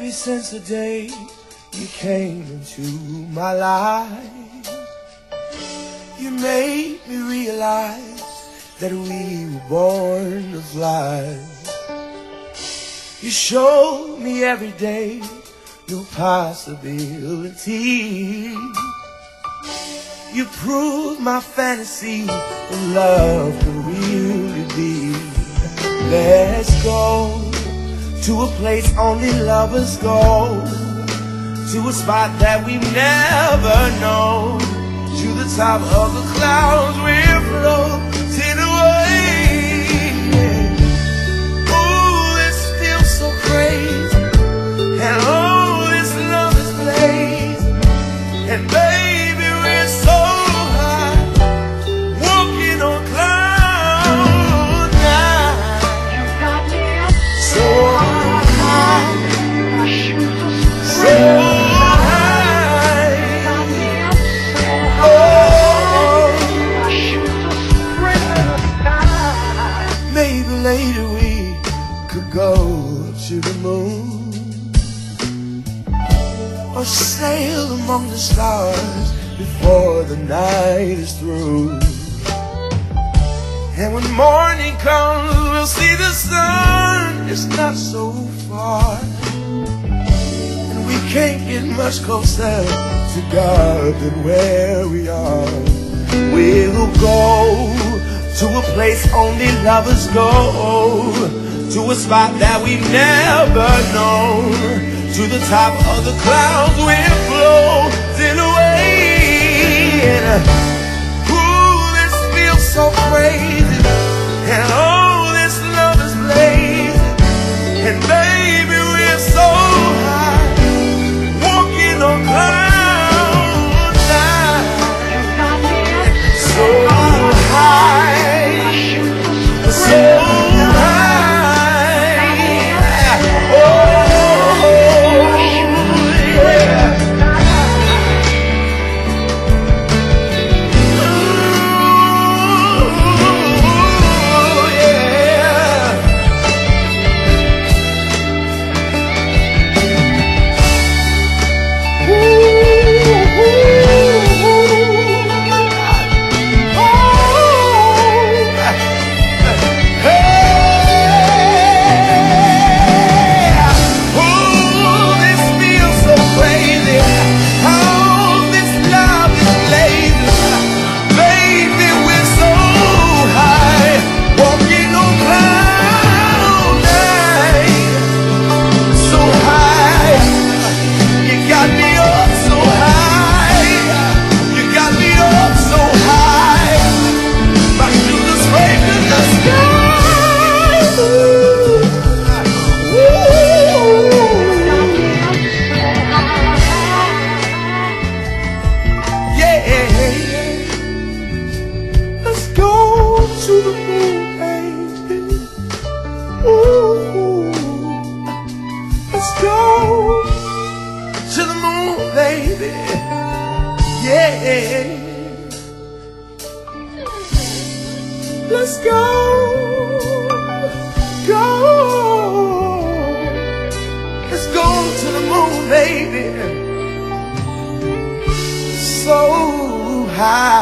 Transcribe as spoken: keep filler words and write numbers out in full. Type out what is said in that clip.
Baby, since the day you came into my life, you made me realize that we were born to fly. You showed me every day new possibilities. You proved my fantasy that love could really be. Let's go to a place only lovers go, to a spot that we've never known, to the top of the clouds we're floating away. Ooh, this feels so crazy, and oh, this love is blazing, and baby, we're so high, walking on cloud nine. You got me up so high, so later we could go to the moon, or sail among the stars before the night is through. And when morning comes, we'll see the sun is not so far, and we can't get much closer to God than where we are. We'll go to a place only lovers go, to a spot that we've never known, to the top of the clouds we're floating away. And ooh, this feels so crazy, and oh, this love is blazing, and baby, we're so high, walking on cloud nine, so high. So high, oh, yeah. Ooh, yeah. Ooh, let's go, go, let's go to the moon, baby, so high.